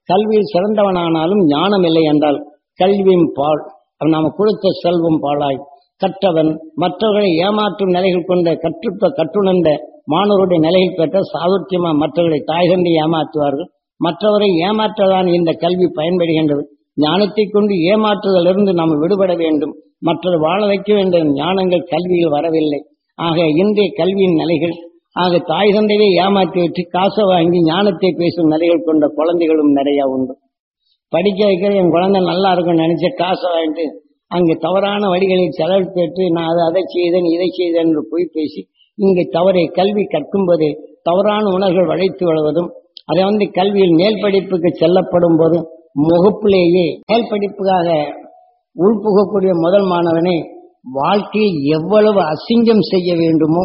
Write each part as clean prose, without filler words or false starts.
கல்வியில் சிறந்தவனானாலும் ஞானம் இல்லை என்றால் கல்வியும் பால், அவன் நாம கொடுத்த செல்வம் பாழாய். கற்றவன் மற்றவர்களை ஏமாற்றும் நிலைகள் கொண்ட கற்றுணர்ந்த மாணவருடைய நிலையில் பெற்ற சாதுர்த்தியமா மற்றவர்களை தாய் தந்தை ஏமாற்றுவார்கள். மற்றவரை ஏமாற்றதான் இந்த கல்வி பயன்படுகின்றது. ஞானத்தை கொண்டு ஏமாற்றுதலிருந்து நாம் விடுபட வேண்டும், மற்றவர் வாழ வைக்க வேண்டிய ஞானங்கள் கல்வியில் வரவில்லை. ஆக இன்றைய கல்வியின் நிலைகள், ஆக தாய் தந்தையை ஏமாற்றி வச்சு காசை வாங்கி ஞானத்தை பேசும் நிலைகள் கொண்ட குழந்தைகளும் நிறைய உண்டு. படிக்க வைக்கிற என் குழந்தை நல்லா இருக்கும்னு நினைச்ச காசை வாங்கிட்டு அங்கே தவறான வழிகளில் செலவு பெற்று நான் அதை செய்தேன் இதை செய்தேன் என்று போய் பேசி இங்கே தவறை கல்வி கற்கும்போது தவறான உணர்வுகள் வளைத்து வருவதும், அதை கல்வியில் மேல் படிப்புக்கு செல்லப்படும் போது முகப்பிலேயே மேல் படிப்புக்காக உள்புகக்கூடிய முதல் மாணவனை வாழ்க்கையில் எவ்வளவு அசிங்கம் செய்ய வேண்டுமோ,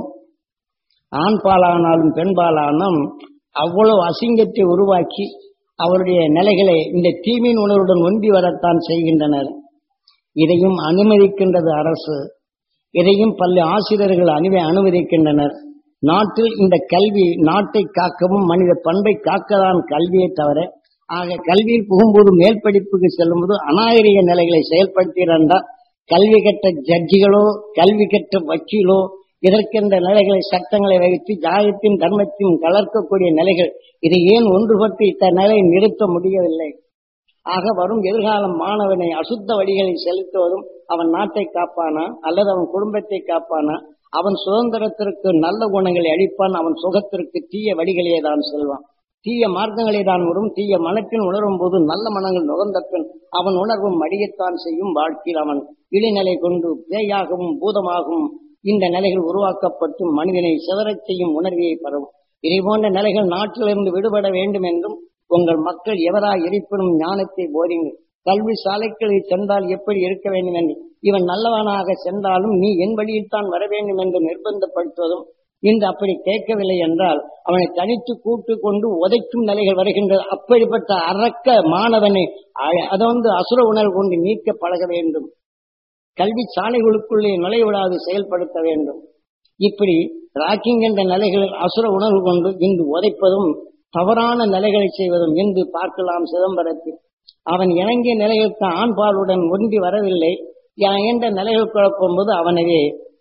ஆண் பாலானாலும் பெண் பாலானாலும் அவ்வளவு அசிங்கத்தை உருவாக்கி அவருடைய நிலைகளை இந்த தீமையின் உணர்வுடன் ஒன்றி வரத்தான் செய்கின்றனர். இதையும் அனுமதிக்கின்றது அரசு, இதையும் பல ஆசிரியர்கள் அனுமதிக்கின்றனர். நாட்டில் இந்த கல்வி நாட்டை காக்கவும் மனித பண்பை காக்கதான் கல்வியை தவிர, ஆக கல்வியில் புகும்போது மேல் படிப்புக்கு செல்லும்போது அநாகரிக நிலைகளை செயல்படுத்தியிருந்தால் கல்வி கற்ற ஜட்ஜிகளோ கல்வி கற்ற வக்கீலோ இதற்கென்ற நிலைகளை சட்டங்களை வைத்து ஜாயத்தின் தர்மத்தையும் கலர்க்கக்கூடிய நிலைகள், இதை ஏன் ஒன்றுபட்டு இத்தனை நிறுத்த முடியவில்லை? ஆக வரும் எதிர்கால மாணவனை அசுத்த வழிகளை செலுத்துவதும் அவன் நாட்டை காப்பானா அல்லது அவன் குடும்பத்தை காப்பானா? அவன் சுதந்திரத்திற்கு நல்ல குணங்களை அளிப்பான், அவன் சுகத்திற்கு தீய வழிகளே தான் செல்வான், தீய மார்க்கங்களே தான் வரும். தீய மனத்தின் உணரும் போது நல்ல மனங்கள் நுகர்ந்த பின் அவன் உணர்வும் மடியத்தான் செய்யும். வாழ்க்கையில் அவன் இழிநிலை கொண்டு பேயாகவும் பூதமாகவும் இந்த நிலைகள் உருவாக்கப்பட்டு மனிதனை சிதறச் செய்யும் உணர்வியை பெறும். இதை போன்ற நிலைகள் நாட்டிலிருந்து விடுபட வேண்டும் என்றும் உங்கள் மக்கள் எவராய் இருப்பினும் ஞானத்தை போதிங்கள். கல்வி சாலைகளில் சென்றால் எப்படி இருக்க வேண்டும் என்று, இவன் நல்லவனாக சென்றாலும் நீ என் வழியில் தான் வர வேண்டும் என்று நிர்பந்தப்படுத்துவதும், இன்று அப்படி கேட்கவில்லை என்றால் அவனை தனித்து கூட்டு கொண்டு உதைக்கும் நிலைகள் வருகின்றது. அப்படிப்பட்ட அரக்க மாணவனை அசுர உணர்வு கொண்டு நீக்க பழக வேண்டும். கல்வி சாலைகளுக்குள்ளே நுழைவிடாது செயல்படுத்த வேண்டும். இப்படி ராக்கிங் என்ற நிலைகளில் அசுர உணர்வு கொண்டு இன்று உதைப்பதும் தவறான நிலைகளை செய்வதும் இன்று பார்க்கலாம். சிதம்பரத்தில் அவன் இணங்கிய நிலைகளுக்கு ஆண் பாலுடன் ஒன்றி வரவில்லை என்ற நிலைகள் குழப்பும்போது அவனவே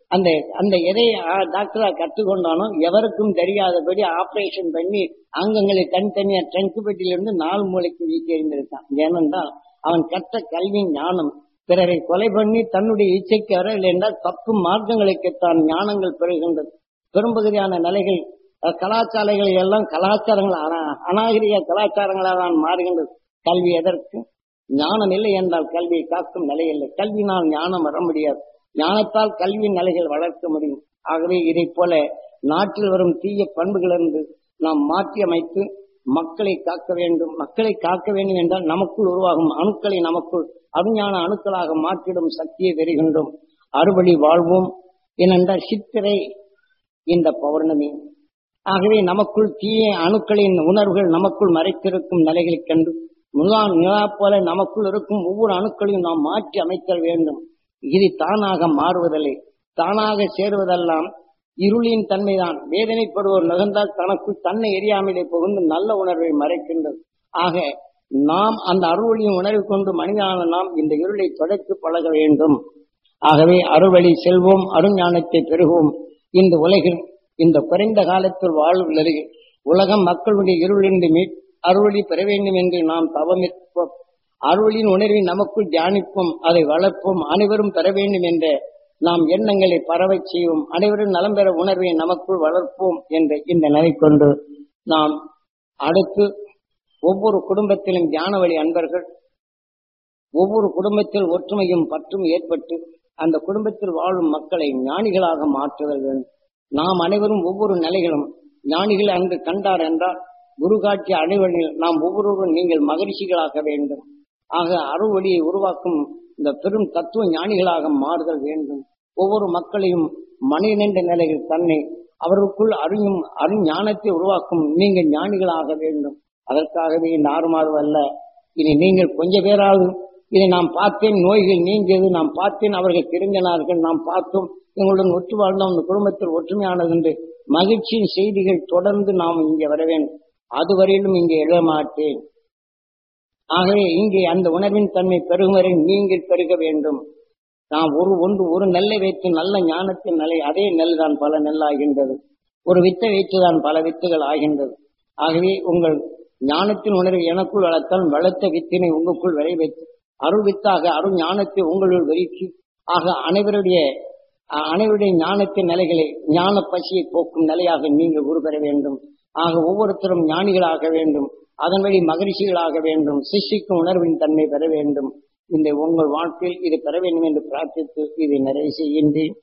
அந்த எதை டாக்டரா கற்றுக்கொண்டானோ எவருக்கும் தெரியாதபடி ஆபரேஷன் பண்ணி அங்கங்களை தனித்தனியா ட்ரங்க் பெட்டியிலிருந்து 4 மூளைக்கு வீசி எறிந்திருக்கான். ஏனென்றால் அவன் கற்ற கல்வி ஞானம் பிறரை கொலை பண்ணி தன்னுடைய இச்சைக்கு வரவில்லை என்றால் தப்பு மார்க்கங்களுக்குத்தான் ஞானங்கள் பெறுகின்றது. பெரும்பகுதியான நிலைகள் கலாச்சாரங்கள் எல்லாம் கலாச்சாரங்கள் அநாகரிக கலாச்சாரங்களாக தான் மாறுகின்றது. கல்வி எதற்கு? ஞானம் இல்லை என்றால் கல்வியை காக்கும் நிலை இல்லை. கல்வினால் ஞானம் வர முடியாது, ஞானத்தால் கல்வியின் நிலைகள் வளர்க்க முடியும். ஆகவே இதை போல நாட்டில் வரும் தீய பண்புகளிலிருந்து நாம் மாற்றி அமைத்து மக்களை காக்க வேண்டும். மக்களை காக்க வேண்டும் என்றால் நமக்குள் உருவாகும் அணுக்களை நமக்குள் அருஞான அணுக்களாக மாற்றிடும் சக்தியை பெறுகின்றோம். அறுபடி வாழ்வோம் ஏனென்றால் சித்திரை இந்த பௌர்ணமி. ஆகவே நமக்குள் தீய அணுக்களின் உணர்வுகள் நமக்குள் மறைத்திருக்கும் நிலைகளை கண்டு நிலா போல நமக்குள் இருக்கும் ஒவ்வொரு அணுக்களையும் நாம் மாற்றி அமைத்தல் வேண்டும். இது தானாக மாறுவதில்லை, தானாக சேருவதெல்லாம் இருளின் தன்மைதான். வேதனைப்படுவோர் நகர்ந்தால் தனக்குள் தன்னை எரியாமலே புகுந்து நல்ல உணர்வை மறைக்கின்றது. ஆக நாம் அந்த அருள்வழியின் உணர்வு கொண்டு மனிதனான நாம் இந்த இருளை தொடர்ந்து பழக வேண்டும். ஆகவே அருள்வழி செல்வோம், அருஞானத்தை பெறுவோம். இந்த உலகில் இந்த குறைந்த காலத்தில் வாழ்வுள்ளது உலகம் மக்களுடைய இருளின்றி அருள்வழி பெற வேண்டும் என்று நாம் தவமிருப்போம். அருளின் உணர்வை நமக்குள் தியானிப்போம், அதை வளர்ப்போம். அனைவரும் பெற வேண்டும் என்ற நாம் எண்ணங்களை பரவ செய்வோம். அனைவரும் நலம் பெற உணர்வை நமக்குள் வளர்ப்போம் என்ற இந்த நிலை கொண்டு நாம் அடுத்து ஒவ்வொரு குடும்பத்திலும் தியான வழி அன்பர்கள், ஒவ்வொரு குடும்பத்தில் ஒற்றுமையும் பற்றும் ஏற்பட்டு அந்த குடும்பத்தில் வாழும் மக்களை ஞானிகளாக மாற்றுதல் வேண்டும். நாம் அனைவரும் ஒவ்வொரு நிலைகளும் ஞானிகள் அன்று கண்டார் என்றால் குரு காட்சிய அனைவரில் நாம் ஒவ்வொருவரும் நீங்கள் மகிழ்ச்சிகளாக வேண்டும். ஆக அருள்வழியை உருவாக்கும் இந்த பெரும் தத்துவ ஞானிகளாக மாறுதல் வேண்டும். ஒவ்வொரு மக்களையும் மனிதனின்ற நிலையில் தன்னை அவருக்குள் அருஞானத்தை உருவாக்கும் நீங்கள் ஞானிகளாக வேண்டும். அதற்காகவே இந்த 6 மாதம் அல்ல, இனி நீங்கள் கொஞ்ச பேராவது இதை நாம் பார்த்தேன், நோய்கள் நீங்கியது, நாம் பார்த்தேன், அவர்கள் திரும்பினார்கள், நாம் பார்த்தோம், எங்களுடன் ஒற்று வாழ்ந்தோம், அந்த குடும்பத்தில் ஒற்றுமையானது என்று மகிழ்ச்சியின் செய்திகள் தொடர்ந்து நாம் இங்கே வர வேண்டும். அதுவரையிலும் இங்கே எழமாட்டேன். ஆகவே இங்கே அந்த உணர்வின் தன்மை பெருகும் வரை நீங்கள் பெருக வேண்டும். நாம் ஒரு நெல்லை வைத்து நல்ல ஞானத்தின் நிலை, அதே நெல் தான் பல நெல்லாகின்றது. ஒரு வித்தை வைத்துதான் பல வித்துகள் ஆகின்றது. ஆகவே உங்கள் ஞானத்தின் உணர்வை எனக்குள் வளர்த்தால் வளர்த்த வித்தினை உங்களுக்குள் விளை வைத்து அருள் வித்தாக அருள் ஞானத்தை உங்களுள் வெளிச்சு ஆக அனைவருடைய ஞானத்தின் நிலைகளை ஞான பசியை போக்கும் நிலையாக நீங்கள் உருபெற வேண்டும். ஆக ஒவ்வொருத்தரும் ஞானிகளாக வேண்டும். அதன் வழி மகிழ்ச்சிகளாக வேண்டும். சிஷ்டிக்கும் உணர்வின் தன்மை பெற வேண்டும். இந்த உங்கள் வாழ்க்கையில் இது பெற வேண்டும் என்று பிரார்த்தித்து இதை நிறைவு செய்கின்றேன்.